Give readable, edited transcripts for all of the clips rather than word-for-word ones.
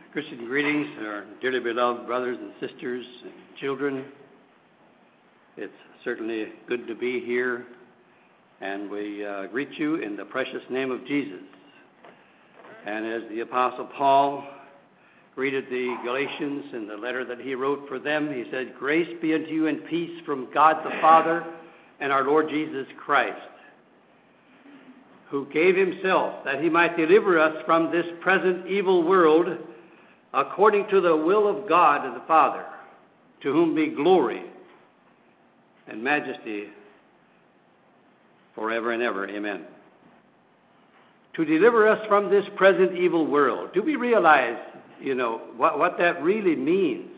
Christian greetings to our dearly beloved brothers and sisters and children. It's certainly good to be here, and we greet you in the precious name of Jesus. And as the Apostle Paul greeted the Galatians in the letter that he wrote for them, he said, "Grace be unto you and peace from God the Father and our Lord Jesus Christ, who gave himself that he might deliver us from this present evil world, according to the will of God the Father, to whom be glory and majesty forever and ever. Amen." To deliver us from this present evil world. Do we realize, what that really means?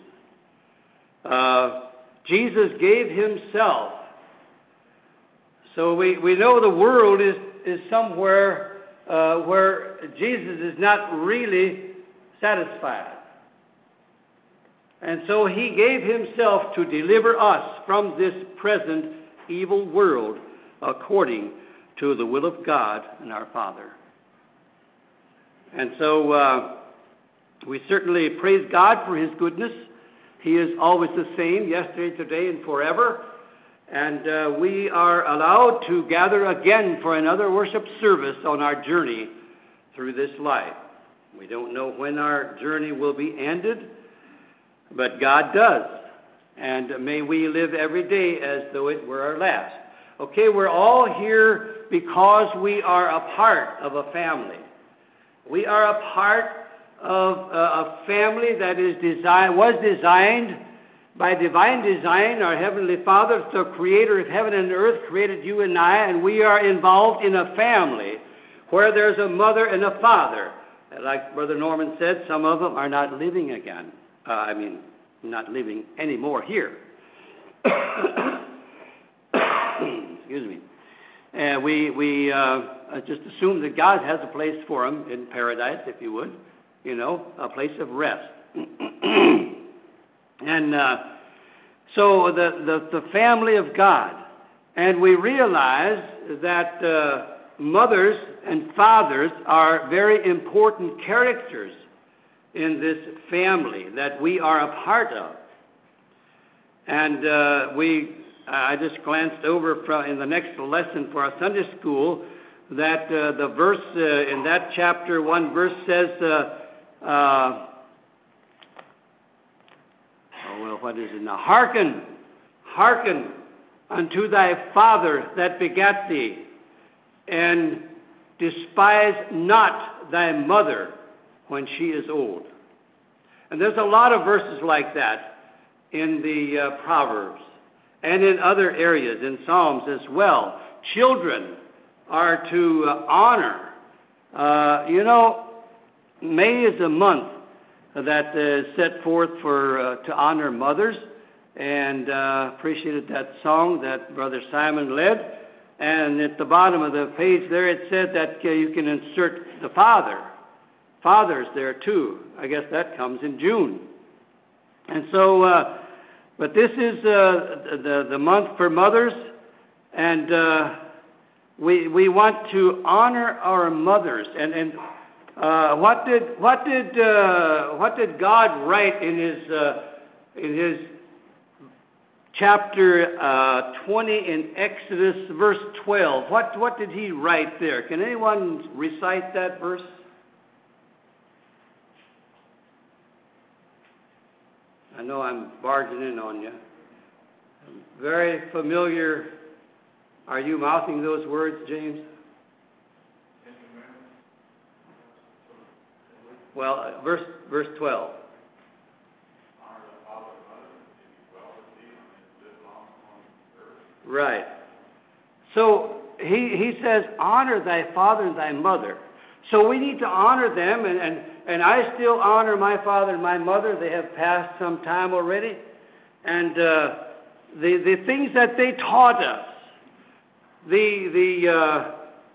Jesus gave himself. So we know the world is somewhere where Jesus is not really satisfied. And so he gave himself to deliver us from this present evil world according to the will of God and our Father. And so we certainly praise God for his goodness. He is always the same, yesterday, today, and forever. And we are allowed to gather again for another worship service on our journey through this life. We don't know when our journey will be ended, but God does. And may we live every day as though it were our last. Okay, we're all here because we are a part of a family. We are a part of a family that was designed by divine design. Our Heavenly Father, the creator of heaven and earth, created you and I, and we are involved in a family where there's a mother and a father. Like Brother Norman said, some of them are not living again. Not living anymore here. Excuse me. And we just assume that God has a place for them in paradise, if you would. A place of rest. And so the family of God. And we realize that mothers and fathers are very important characters in this family that we are a part of. And I just glanced over in the next lesson for our Sunday school that the verse in that chapter, one verse says, what is it now? Hearken unto thy father that begat thee, and despise not thy mother when she is old. And there's a lot of verses like that in the Proverbs and in other areas, in Psalms as well. Children are to honor. May is a month that is set forth to honor mothers, and appreciated that song that Brother Simon led. And at the bottom of the page there it said that you can insert the father. Father's there too. I guess that comes in June. And so, but this is the month for mothers, and we want to honor our mothers. And what did God write in his chapter 20 in Exodus, verse 12? What did he write there? Can anyone recite that verse? I know I'm barging in on you. Very familiar. Are you mouthing those words, James? Well, verse 12. Right. So he says, honor thy father and thy mother. So we need to honor them, and I still honor my father and my mother. They have passed some time already. And the things that they taught us, the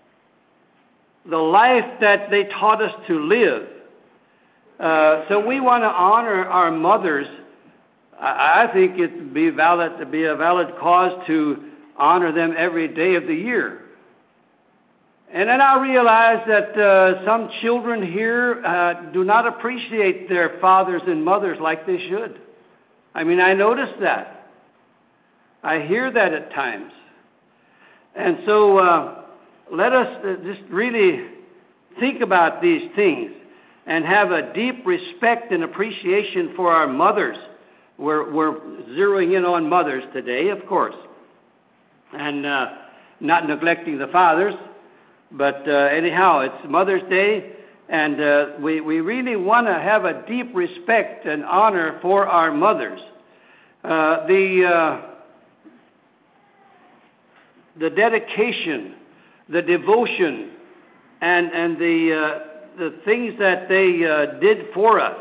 life that they taught us to live. So we want to honor our mothers. I think it'd be a valid cause to honor them every day of the year. And then I realize that some children here do not appreciate their fathers and mothers like they should. I mean, I notice that. I hear that at times. And so let us just really think about these things and have a deep respect and appreciation for our mothers. We're zeroing in on mothers today, of course, and not neglecting the fathers. But anyhow, it's Mother's Day, and we really want to have a deep respect and honor for our mothers. The dedication, the devotion, and the things that they did for us.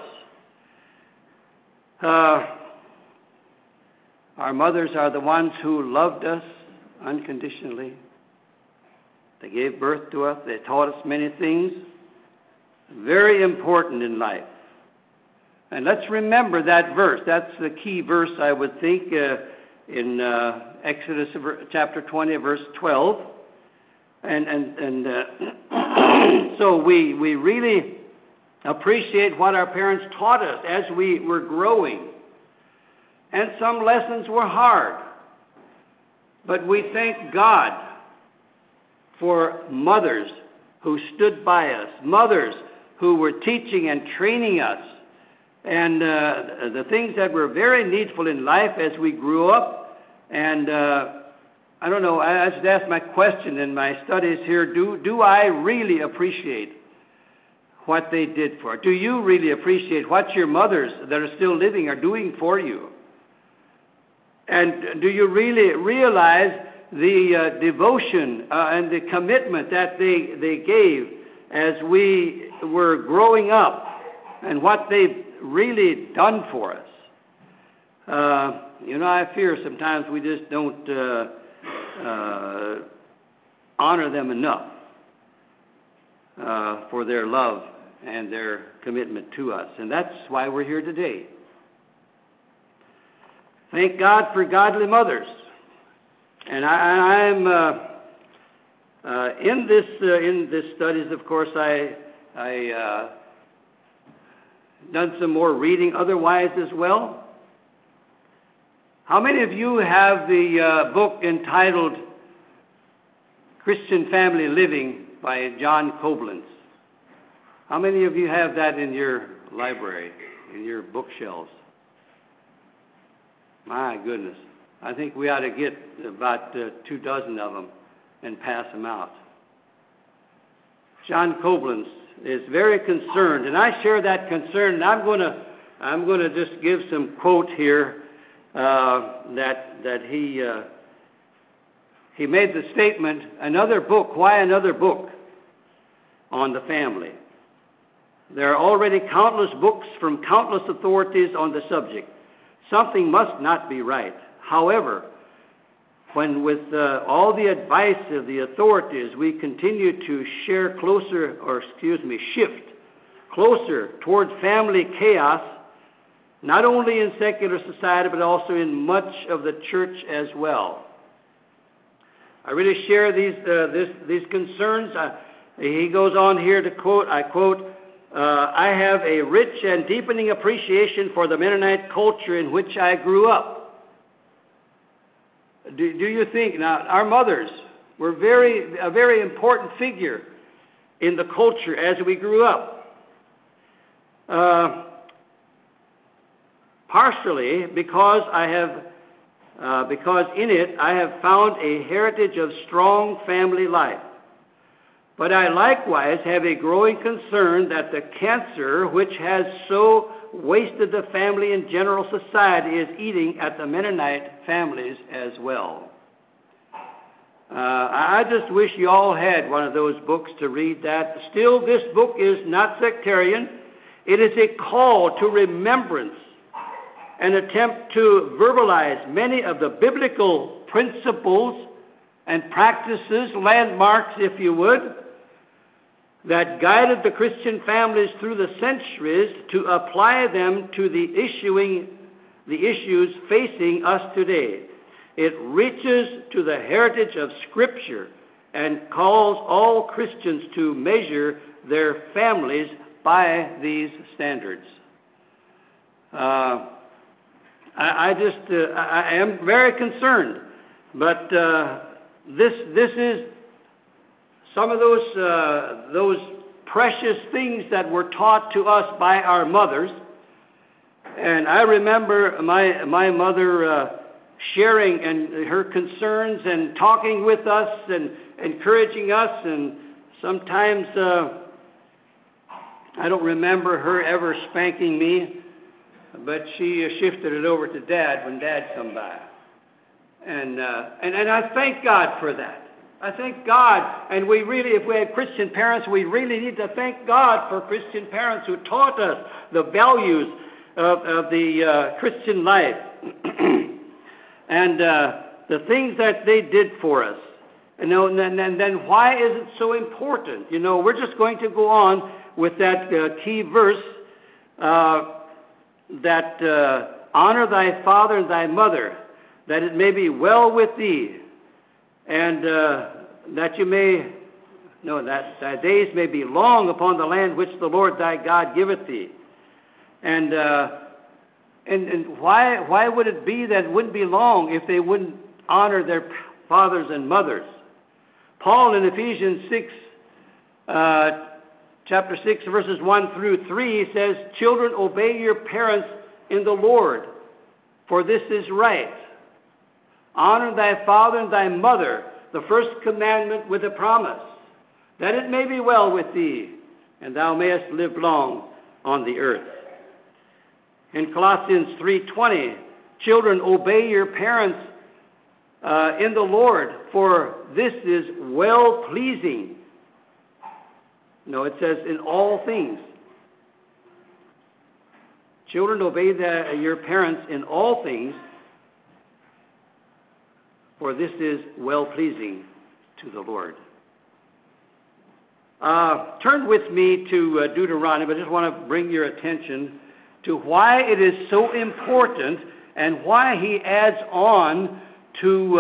Our mothers are the ones who loved us unconditionally. They gave birth to us. They taught us many things. Very important in life. And let's remember that verse. That's the key verse, I would think, in Exodus chapter 20, verse 12. And so we really appreciate what our parents taught us as we were growing. And some lessons were hard. But we thank God for mothers who stood by us, mothers who were teaching and training us, and the things that were very needful in life as we grew up. And I don't know, I should ask my question in my studies here, do I really appreciate what they did for us? Do you really appreciate what your mothers that are still living are doing for you? And do you really realize the devotion and the commitment that they gave as we were growing up, and what they've really done for us? I fear sometimes we just don't honor them enough for their love and their commitment to us. And that's why we're here today. Thank God for godly mothers. And I'm in this studies, of course, I done some more reading otherwise as well. How many of you have the book entitled Christian Family Living by John Koblenz? How many of you have that in your library, in your bookshelves? My goodness. I think we ought to get about 24 of them and pass them out. John Koblenz is very concerned, and I share that concern. And I'm going to just give some quote here that he made the statement, another book. Why another book on the family? There are already countless books from countless authorities on the subject. Something must not be right. However, when with all the advice of the authorities we continue to shift closer toward family chaos, not only in secular society but also in much of the church as well. I really share these concerns. He goes on here to quote, I quote, I have a rich and deepening appreciation for the Mennonite culture in which I grew up. Do you think, now, our mothers were a very important figure in the culture as we grew up. Partially because because in it I have found a heritage of strong family life. But I likewise have a growing concern that the cancer which has so wasted the family and general society is eating at the Mennonite families as well. I just wish you all had one of those books to read that. Still, this book is not sectarian. It is a call to remembrance, an attempt to verbalize many of the biblical principles and practices, landmarks, if you would, that guided the Christian families through the centuries, to apply them to the issues facing us today. It reaches to the heritage of Scripture and calls all Christians to measure their families by these standards. I am very concerned, but this is some of those precious things that were taught to us by our mothers. And I remember my mother sharing and her concerns and talking with us and encouraging us. And sometimes I don't remember her ever spanking me, but she shifted it over to Dad when Dad come by. And I thank God for that. I thank God, and we really, if we have Christian parents, we really need to thank God for Christian parents who taught us the values of the Christian life and the things that they did for us. And then why is it so important? We're just going to go on with that key verse that honor thy father and thy mother, that it may be well with thee, and that thy days may be long upon the land which the Lord thy God giveth thee. And why would it be that it wouldn't be long if they wouldn't honor their fathers and mothers? Paul in Ephesians 6, chapter 6, verses 1 through 3 says, "Children, obey your parents in the Lord, for this is right. Honor thy father and thy mother, the first commandment with a promise, that it may be well with thee, and thou mayest live long on the earth." In Colossians 3:20, "Children, obey your parents in the Lord, for this is well-pleasing." No, it says in all things. Children, obey your parents in all things, for this is well-pleasing to the Lord. Turn with me to Deuteronomy. I just want to bring your attention to why it is so important and why he adds on to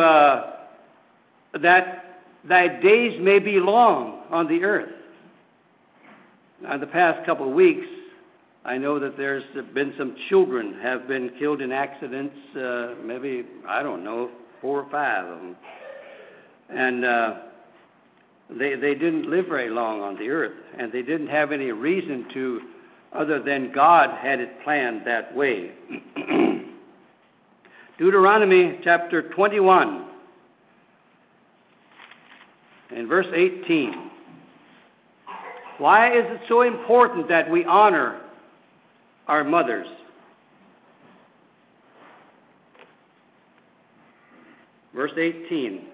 that thy days may be long on the earth. Now, the past couple of weeks, I know that there's been some children have been killed in accidents, maybe, 4 or 5 of them. And they didn't live very long on the earth, and they didn't have any reason to, other than God had it planned that way. Deuteronomy chapter 21 and verse 18. Why is it so important that we honor our mothers? Verse 18.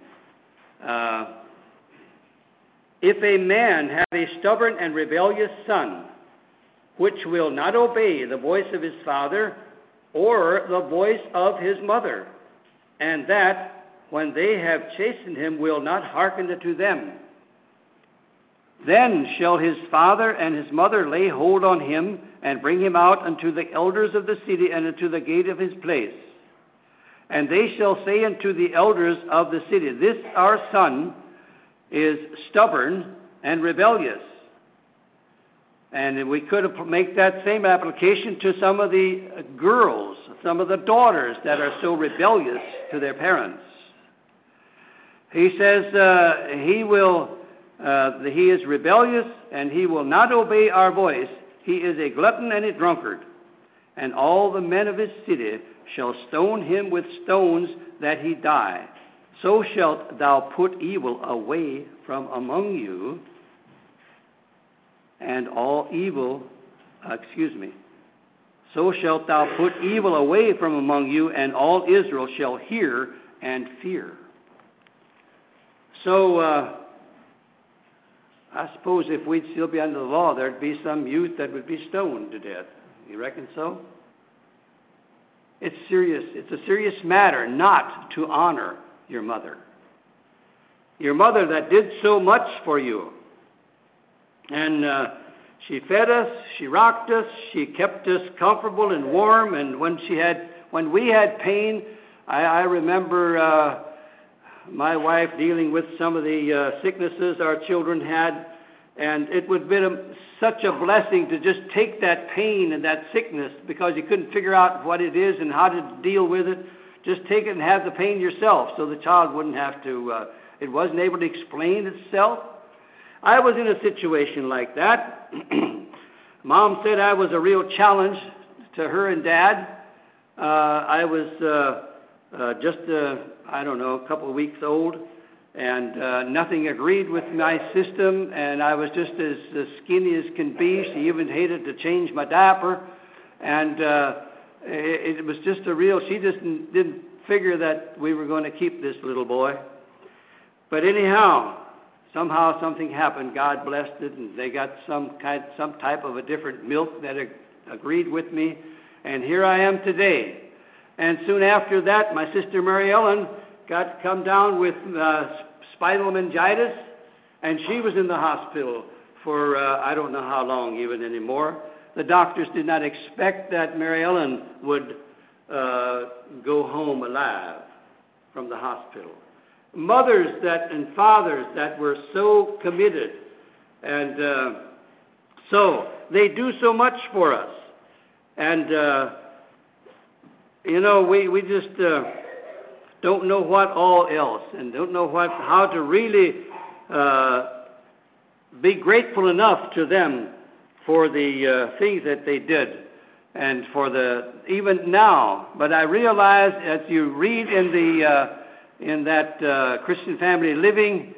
If a man have a stubborn and rebellious son, which will not obey the voice of his father or the voice of his mother, and that, when they have chastened him, will not hearken unto them, then shall his father and his mother lay hold on him, and bring him out unto the elders of the city, and unto the gate of his place. And they shall say unto the elders of the city, This our son is stubborn and rebellious. And we could make that same application to some of the girls, some of the daughters that are so rebellious to their parents. He says he is rebellious, and he will not obey our voice. He is a glutton and a drunkard. And all the men of his city shall stone him with stones that he die. So shalt thou put evil away from among you, and all evil, so shalt thou put evil away from among you, and all Israel shall hear and fear. So, I suppose if we'd still be under the law, there'd be some youth that would be stoned to death. You reckon so? It's serious. It's a serious matter not to honor your mother. Your mother that did so much for you. And she fed us, she rocked us, she kept us comfortable and warm. And when we had pain, I remember my wife dealing with some of the sicknesses our children had, and it would have been such a blessing to just take that pain and that sickness, because you couldn't figure out what it is and how to deal with it. Just take it and have the pain yourself, so the child wouldn't have to, it wasn't able to explain itself. I was in a situation like that. Mom said I was a real challenge to her and Dad. I was just, a couple of weeks old, and nothing agreed with my system, and I was just as skinny as can be. She even hated to change my diaper, and it was just she just didn't figure that we were going to keep this little boy. But anyhow, somehow something happened. God blessed it, and they got some type of a different milk that agreed with me, and here I am today. And soon after that, my sister Mary Ellen come down with spinal meningitis, and she was in the hospital for I don't know how long even anymore. The doctors did not expect that Mary Ellen would go home alive from the hospital. Mothers and fathers that were so committed, and so they do so much for us. And we just don't know what all else, and don't know how to really be grateful enough to them for the things that they did, and for even now. But I realize, as you read in that Christian Family Living,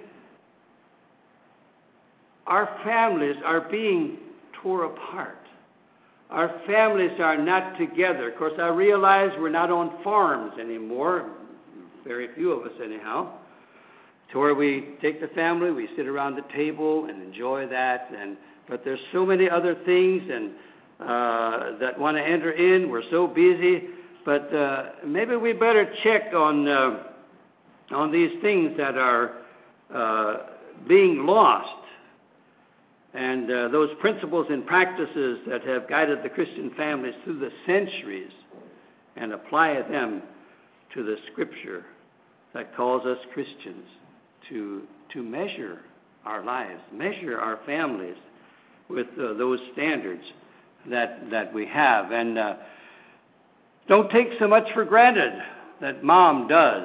our families are being tore apart. Our families are not together. Of course, I realize we're not on farms anymore, very few of us anyhow, to where we take the family, we sit around the table and enjoy that. But there's so many other things and that want to enter in. We're so busy. But maybe we better check on these things that are being lost, and those principles and practices that have guided the Christian families through the centuries, and apply them to the Scripture that calls us Christians to measure our lives, measure our families with those standards that we have. And don't take so much for granted that Mom does,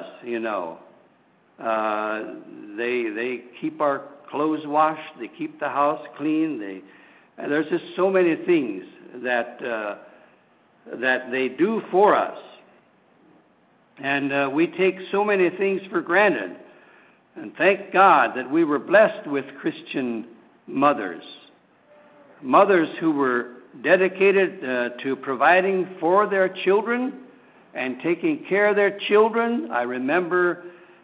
They keep our clothes washed. They keep the house clean. There's just so many things that they do for us, and we take so many things for granted. And thank God that we were blessed with Christian mothers who were dedicated to providing for their children and taking care of their children. I remember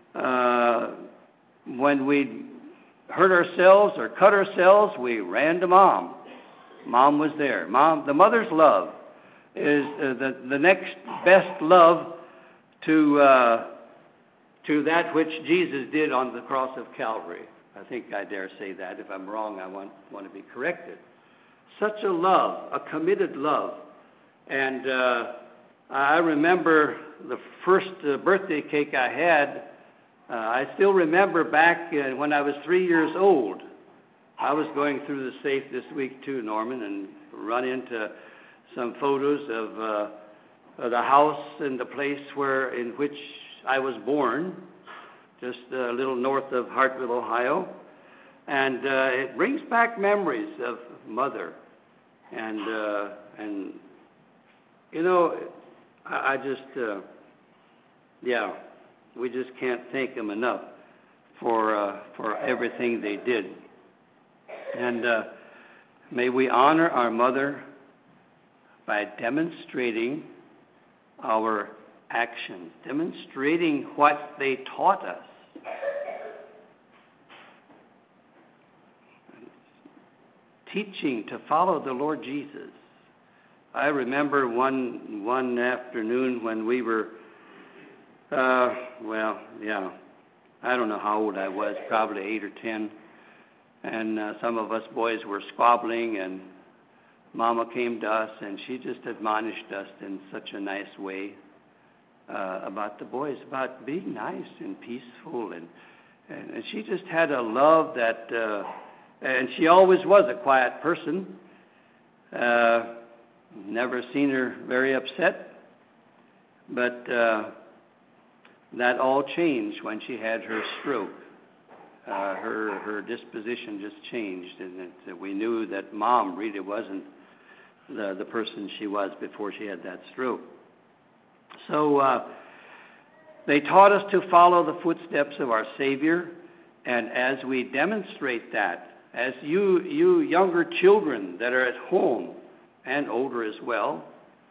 when we hurt ourselves or cut ourselves, we ran to Mom. Mom was there. The mother's love is the next best love to that which Jesus did on the cross of Calvary. I think I dare say that. If I'm wrong, I want to be corrected. Such a love, a committed love. And I remember the first birthday cake I had. I still remember back when I was 3 years old. I was going through the safe this week too, Norman, and run into some photos of the house and the place in which I was born, just a little north of Hartville, Ohio. And it brings back memories of Mother. And I just, we just can't thank them enough for everything they did. And may we honor our Mother by demonstrating our actions, demonstrating what they taught us. Teaching to follow the Lord Jesus. I remember one afternoon when we were, I don't know how old I was, probably 8 or 10, and some of us boys were squabbling, and Mama came to us, and she just admonished us in such a nice way. about the boys, about being nice and peaceful, and she just had a love that, and she always was a quiet person. Never seen her very upset, but that all changed when she had her stroke. Her disposition just changed, and we knew that Mom really wasn't the person she was before she had that stroke. So they taught us to follow the footsteps of our Savior, and as we demonstrate that, as you younger children that are at home, and older as well,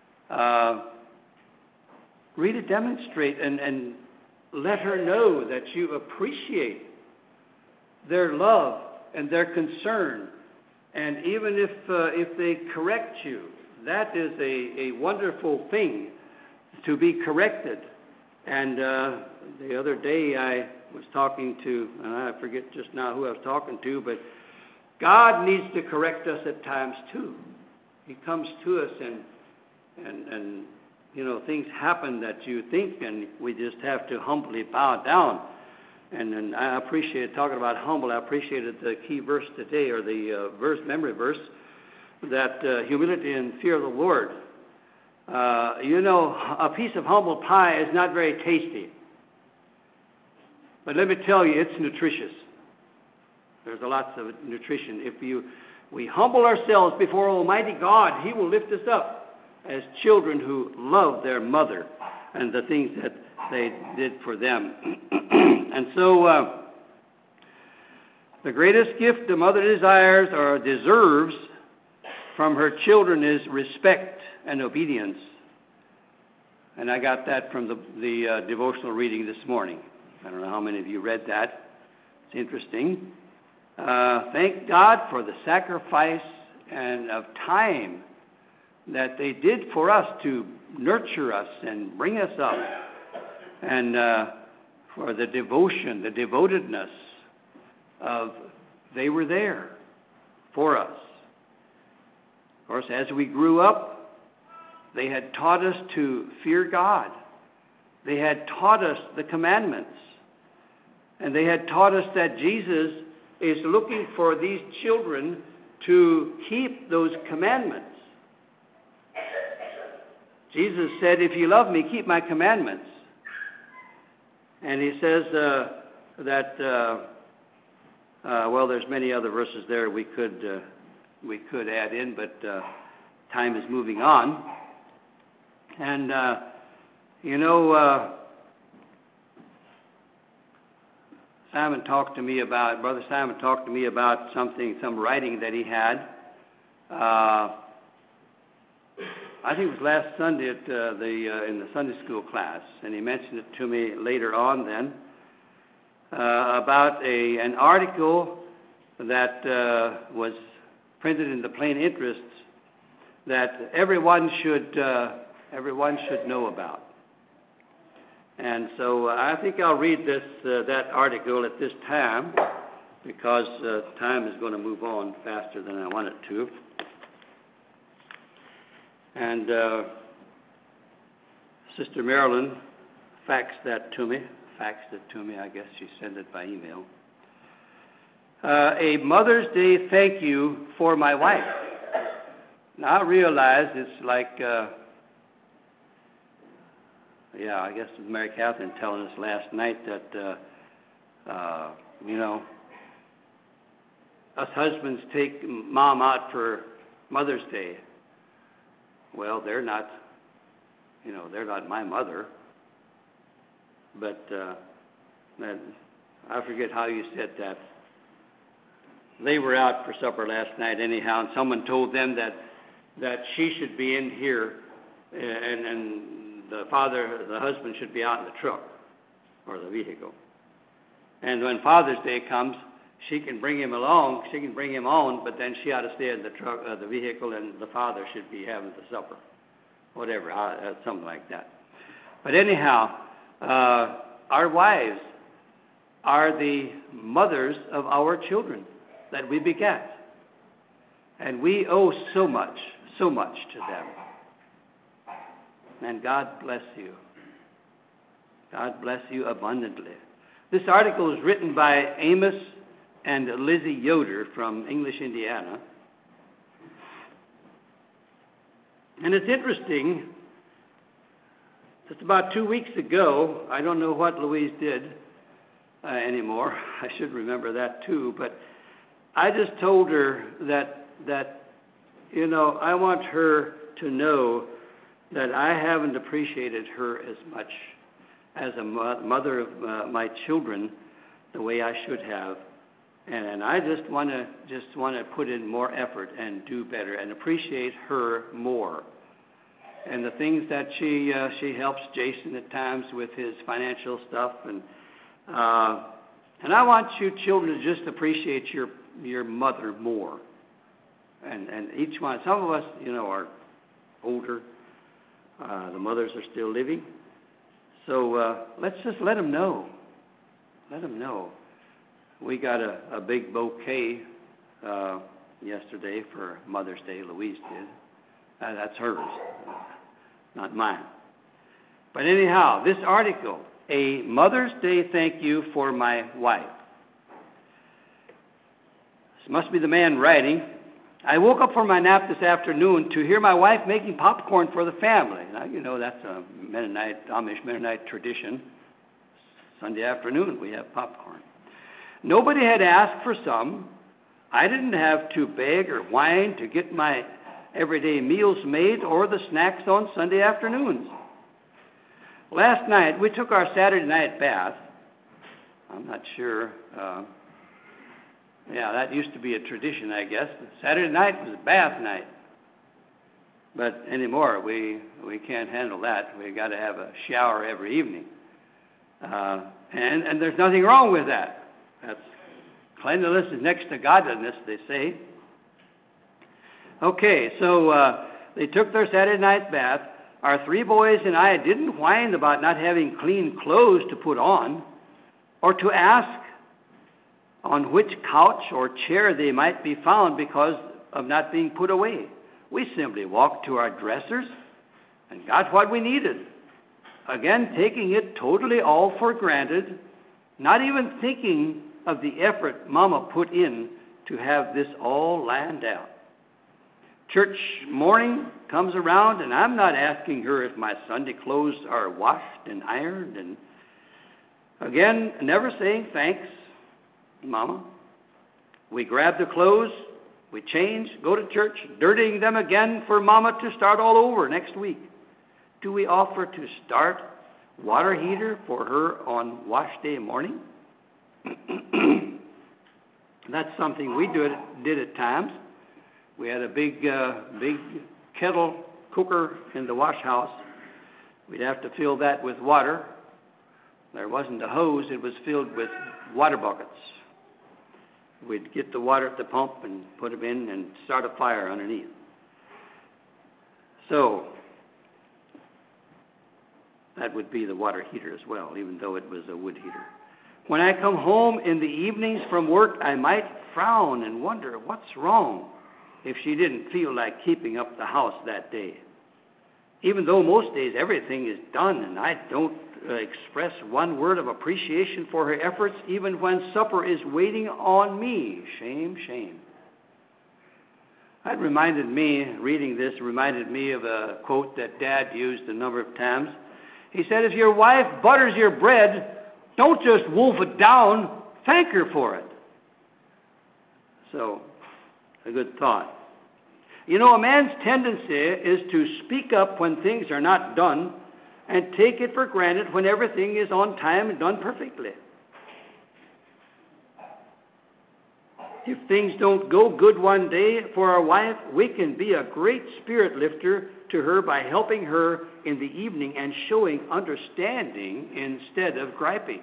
really demonstrate and let her know that you appreciate their love and their concern. And even if they correct you, that is a wonderful thing, to be corrected. And the other day I was talking to, and I forget just now who I was talking to, but God needs to correct us at times too. He comes to us and you know, things happen that you think, and we just have to humbly bow down. And I appreciate, talking about humble, I appreciated the key verse today, or the memory verse, that humility and fear of the Lord. You know, a piece of humble pie is not very tasty. But let me tell you, it's nutritious. There's lots of nutrition. If we humble ourselves before Almighty God, He will lift us up as children who love their mother and the things that they did for them. And so the greatest gift a mother desires or deserves from her children is respect and obedience. And I got that from the devotional reading this morning. I don't know how many of you read that. It's interesting. Thank God for the sacrifice and of time that they did for us to nurture us and bring us up, and for the devotion, the devotedness of they were there for us. Of course, as we grew up, they had taught us to fear God. They had taught us the commandments. And they had taught us that Jesus is looking for these children to keep those commandments. Jesus said, if you love me, keep my commandments. And he says well, there's many other verses there we could add in, but time is moving on. And, Brother Simon talked to me about some writing that he had. I think it was last Sunday at in the Sunday school class, and he mentioned it to me later on then, about an article that was printed in the Plain Interests that everyone should know about. And so I think I'll read that article at this time, because time is going to move on faster than I want it to. And Sister Marilyn faxed it to me, I guess she sent it by email. A Mother's Day thank you for my wife. Now I realize it's like, I guess Mary Catherine telling us last night that, us husbands take Mom out for Mother's Day. Well, they're not my mother. But I forget how you said that. They were out for supper last night anyhow, and someone told them that she should be in here, and the husband should be out in the truck or the vehicle. And when Father's Day comes, she can bring him along, she can bring him on, but then she ought to stay in the truck, the vehicle, and the father should be having the supper, whatever, something like that. But anyhow, our wives are the mothers of our children that we begat, and we owe so much to them. And God bless you. God bless you abundantly. This article is written by Amos and Lizzie Yoder from English, Indiana. And it's interesting. Just about 2 weeks ago, I don't know what Louise did anymore. I should remember that too. But I just told her that I want her to know that I haven't appreciated her as much as a mother of my children the way I should have. And I just want to put in more effort and do better and appreciate her more. And the things that she helps Jason at times with his financial stuff, and I want you children to just appreciate your mother more. And each one, some of us, are older. The mothers are still living. So let's just let them know. Let them know. We got a big bouquet yesterday for Mother's Day. Louise did. That's hers, not mine. But anyhow, this article, a Mother's Day thank you for my wife. This must be the man writing. I woke up from my nap this afternoon to hear my wife making popcorn for the family. Now, that's a Amish Mennonite tradition. Sunday afternoon, we have popcorn. Nobody had asked for some. I didn't have to beg or whine to get my everyday meals made or the snacks on Sunday afternoons. Last night, we took our Saturday night bath. I'm not sure. That used to be a tradition, I guess. Saturday night was bath night. But anymore, we can't handle that. We got to have a shower every evening. And there's nothing wrong with that. That's cleanliness is next to godliness, they say. Okay, so they took their Saturday night bath. Our 3 boys and I didn't whine about not having clean clothes to put on or to ask on which couch or chair they might be found because of not being put away. We simply walked to our dressers and got what we needed. Again, taking it totally all for granted, not even thinking of the effort Mama put in to have this all lined out. Church morning comes around, and I'm not asking her if my Sunday clothes are washed and ironed, and again, never saying thanks, Mama. We grab the clothes, we change, go to church, dirtying them again for Mama to start all over next week. Do we offer to start water heater for her on wash day morning? That's something we did at times. We had a big kettle cooker in the wash house. We'd have to fill that with water. There wasn't a hose. It was filled with water buckets. We'd get the water at the pump and put them in and start a fire underneath. So that would be the water heater as well, even though it was a wood heater. When I come home in the evenings from work, I might frown and wonder what's wrong if she didn't feel like keeping up the house that day. Even though most days everything is done and I don't express one word of appreciation for her efforts, even when supper is waiting on me. Shame, shame. Reading this reminded me of a quote that Dad used a number of times. He said, if your wife butters your bread, don't just wolf it down, thank her for it. So, a good thought. A man's tendency is to speak up when things are not done and take it for granted when everything is on time and done perfectly. If things don't go good one day for our wife, we can be a great spirit lifter to her by helping her in the evening and showing understanding instead of griping.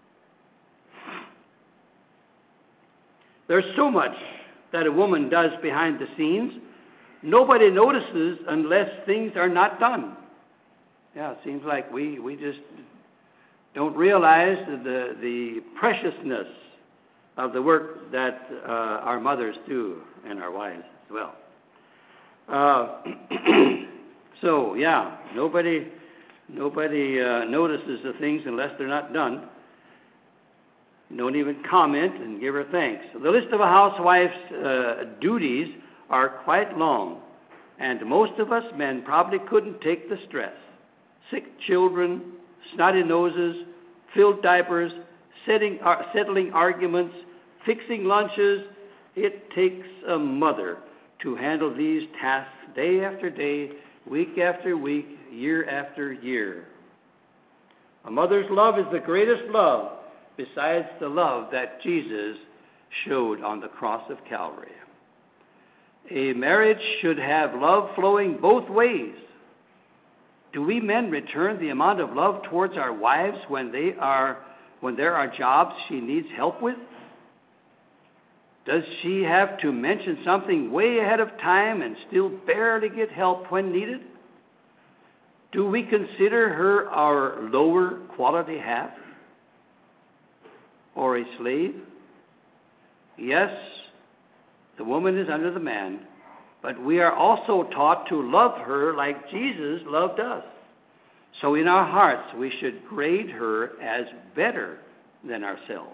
There's so much that a woman does behind the scenes. Nobody notices unless things are not done. Yeah, it seems like we just don't realize the preciousness of the work that our mothers do and our wives as well. Nobody Nobody notices the things unless they're not done. Don't even comment and give her thanks. The list of a housewife's duties are quite long, and most of us men probably couldn't take the stress. Sick children, snotty noses, filled diapers, settling arguments, fixing lunches. It takes a mother to handle these tasks day after day, week after week, year after year. A mother's love is the greatest love besides the love that Jesus showed on the cross of Calvary. A marriage should have love flowing both ways. Do we men return the amount of love towards our wives when there are jobs she needs help with? Does she have to mention something way ahead of time and still barely get help when needed? Do we consider her our lower quality half or a slave? Yes, the woman is under the man, but we are also taught to love her like Jesus loved us. So in our hearts, we should grade her as better than ourselves.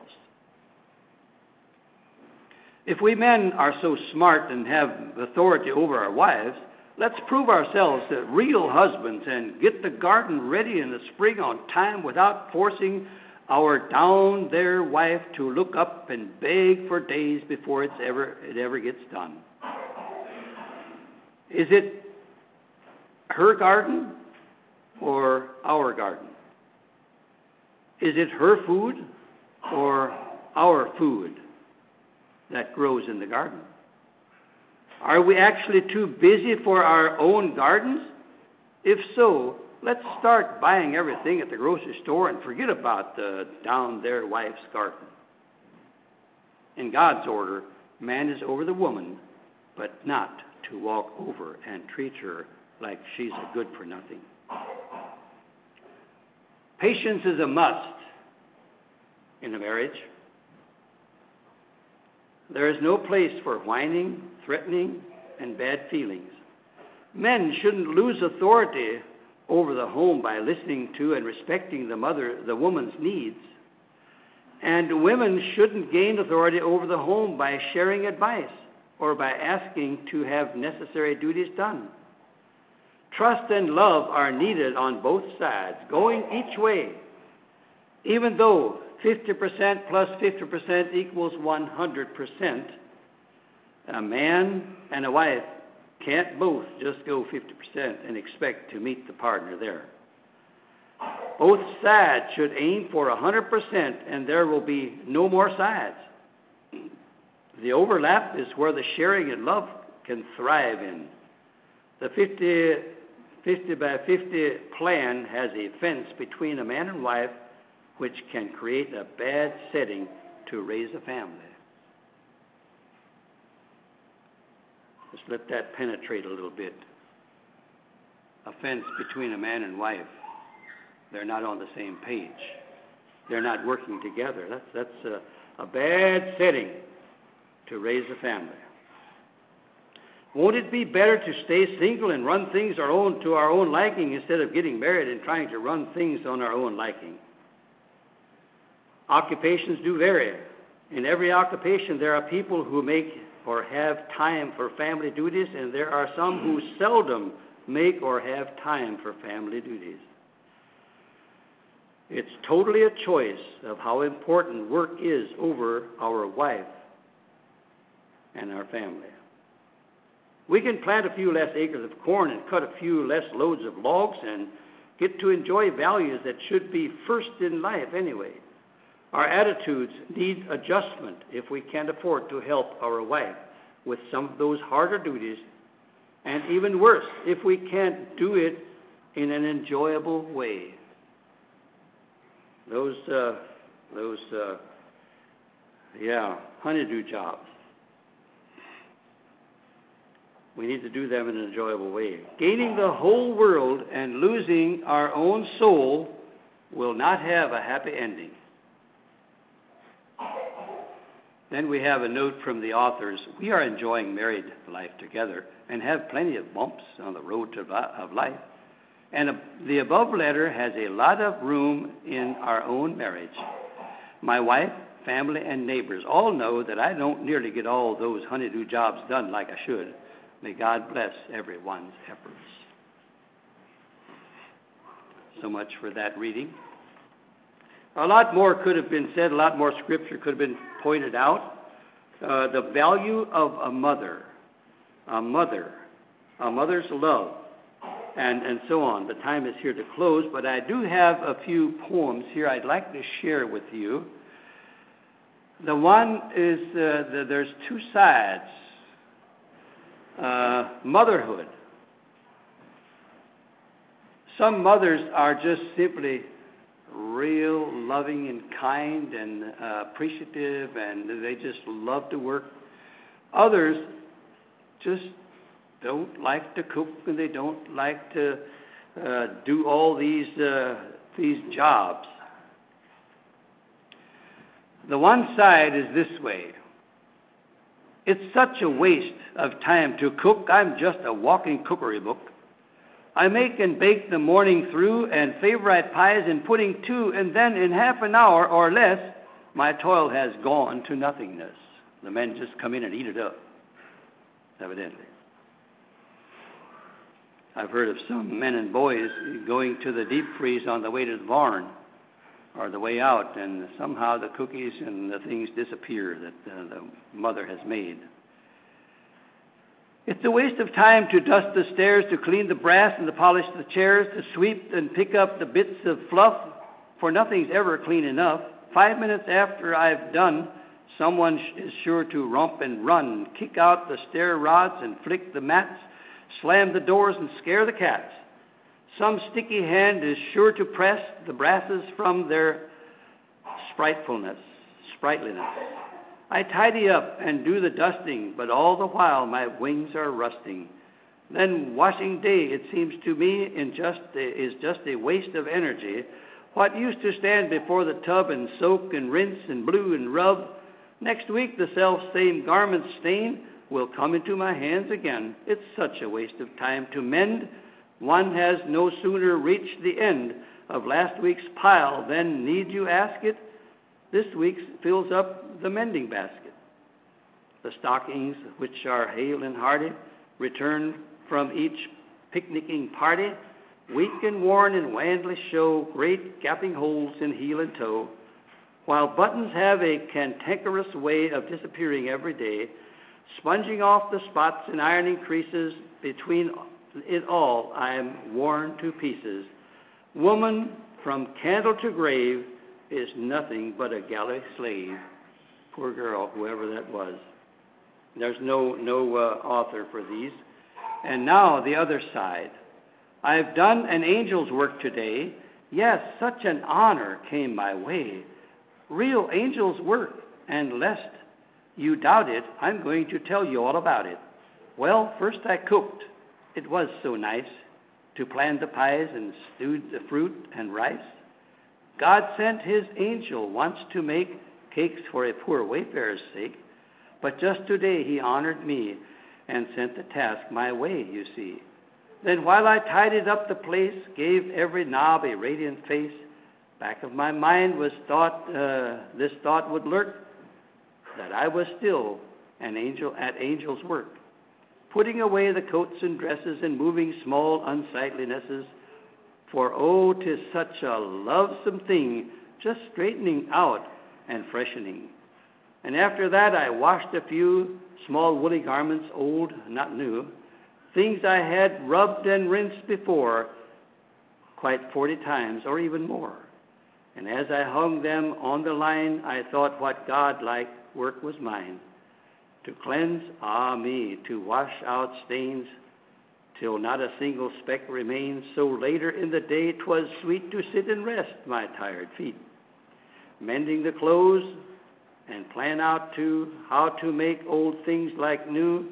If we men are so smart and have authority over our wives, let's prove ourselves as real husbands and get the garden ready in the spring on time without forcing our down there wife to look up and beg for days before it ever gets done. Is it her garden or our garden? Is it her food or our food that grows in the garden? Are we actually too busy for our own gardens? If so, let's start buying everything at the grocery store and forget about the down there wife's garden. In God's order, man is over the woman, but not to walk over and treat her like she's a good for nothing. Patience is a must in a marriage. There is no place for whining, threatening, and bad feelings. Men shouldn't lose authority over the home by listening to and respecting the woman's needs. And women shouldn't gain authority over the home by sharing advice or by asking to have necessary duties done. Trust and love are needed on both sides, going each way. Even though 50% plus 50% equals 100%, a man and a wife can't both just go 50% and expect to meet the partner there. Both sides should aim for 100%, and there will be no more sides. The overlap is where the sharing and love can thrive in. The 50 by 50 plan has a fence between a man and wife which can create a bad setting to raise a family. Just let that penetrate a little bit. A fence between a man and wife. They're not on the same page. They're not working together. That's a bad setting to raise a family. Won't it be better to stay single and run things to our own liking instead of getting married and trying to run things on our own liking? Occupations do vary. In every occupation, there are people who make or have time for family duties, and there are some who seldom make or have time for family duties. It's totally a choice of how important work is over our wife and our family. We can plant a few less acres of corn and cut a few less loads of logs and get to enjoy values that should be first in life anyway. Our attitudes need adjustment if we can't afford to help our wife with some of those harder duties, and even worse, if we can't do it in an enjoyable way. Those honeydew jobs. We need to do them in an enjoyable way. Gaining the whole world and losing our own soul will not have a happy ending. Then we have a note from the authors. We are enjoying married life together and have plenty of bumps on the road of life. And the above letter has a lot of room in our own marriage. My wife, family, and neighbors all know that I don't nearly get all those honeydew jobs done like I should. May God bless everyone's efforts. So much for that reading. A lot more could have been said, a lot more scripture could have been pointed out. The value of a mother, a mother's love, and so on. The time is here to close, but I do have a few poems here I'd like to share with you. The one is, there's two sides. Motherhood. Some mothers are just simply real loving and kind and appreciative, and they just love to work. Others just don't like to cook, and they don't like to do all these jobs. The one side is this way. It's such a waste of time to cook. I'm just a walking cookery book. I make and bake the morning through, and favorite pies and pudding too, and then in half an hour or less, my toil has gone to nothingness. The men just come in and eat it up, evidently. I've heard of some men and boys going to the deep freeze on the way to the barn or the way out, and somehow the cookies and the things disappear that the mother has made. It's a waste of time to dust the stairs, to clean the brass and to polish the chairs, to sweep and pick up the bits of fluff, for nothing's ever clean enough. 5 minutes after I've done, someone is sure to romp and run, kick out the stair rods and flick the mats, slam the doors and scare the cats. Some sticky hand is sure to press the brasses from their sprightliness. I tidy up and do the dusting, but all the while my wings are rusting. Then washing day, it seems to me, is just a waste of energy. What used to stand before the tub and soak and rinse and blue and rub, next week the self-same garment stain will come into my hands again. It's such a waste of time to mend. One has no sooner reached the end of last week's pile than, need you ask it, this week's fills up the mending basket. The stockings, which are hale and hearty, return from each picnicking party, weak and worn and wanly show great gaping holes in heel and toe, while buttons have a cantankerous way of disappearing every day, sponging off the spots and ironing creases. Between it all, I am worn to pieces. Woman, from candle to grave, is nothing but a galley slave. Poor girl, whoever that was. There's no author for these. And now the other side. I've done an angel's work today. Yes, such an honor came my way. Real angel's work, and lest you doubt it, I'm going to tell you all about it. Well, first I cooked. It was so nice to plan the pies and stewed the fruit and rice. God sent his angel once to make cakes for a poor wayfarer's sake, but just today he honored me and sent the task my way, you see. Then while I tidied up the place, gave every knob a radiant face, back of my mind was this thought would lurk, that I was still an angel at angel's work, putting away the coats and dresses and moving small unsightlinesses. For oh, 'tis such a lovesome thing, just straightening out and freshening. And after that I washed a few small woolly garments, old, not new, things I had rubbed and rinsed before, quite 40 times or even more. And as I hung them on the line, I thought what God-like work was mine, to cleanse, me, to wash out stains, till not a single speck remains. So later in the day 'twas sweet to sit and rest my tired feet, mending the clothes and plan out too how to make old things like new.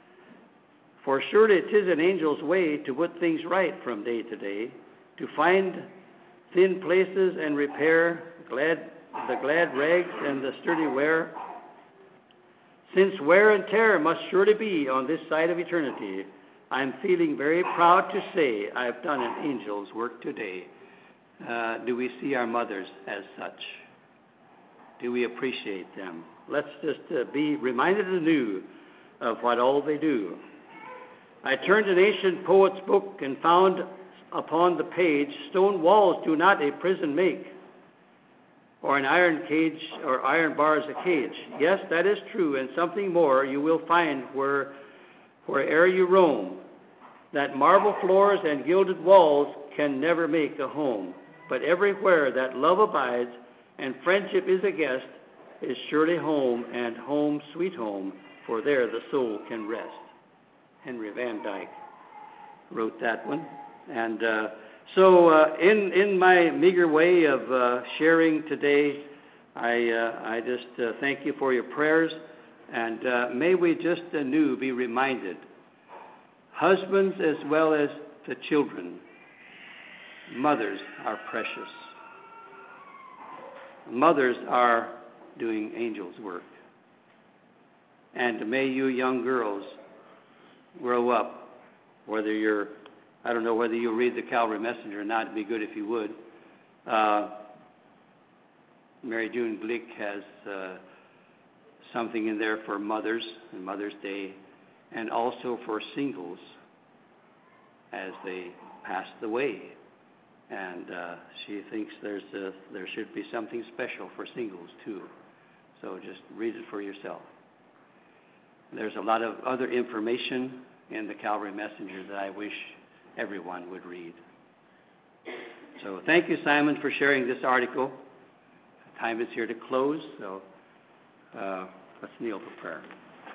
For surely 'tis an angel's way to put things right from day to day, to find thin places and repair the glad rags and the sturdy wear, since wear and tear must surely be on this side of eternity. I'm feeling very proud to say I've done an angel's work today. Do we see our mothers as such? Do we appreciate them? Let's just be reminded anew of what all they do. I turned an ancient poet's book and found upon the page, stone walls do not a prison make, or an iron cage or iron bars a cage. Yes, that is true, and something more you will find where'er you roam, that marble floors and gilded walls can never make a home. But everywhere that love abides and friendship is a guest is surely home, and home, sweet home, for there the soul can rest. Henry Van Dyke wrote that one. And so in my meager way of sharing today, I just thank you for your prayers, and may we just anew be reminded, husbands as well as the children, mothers are precious. Mothers are doing angels' work. And may you young girls grow up, whether you're, I don't know whether you read the Calvary Messenger or not, it'd be good if you would. Mary June Glick has something in there for mothers and Mother's Day, and also for singles as they pass away. And she thinks there should be something special for singles too. So just read it for yourself. There's a lot of other information in the Calvary Messenger that I wish everyone would read. So thank you, Simon, for sharing this article. Time is here to close, so let's kneel for prayer.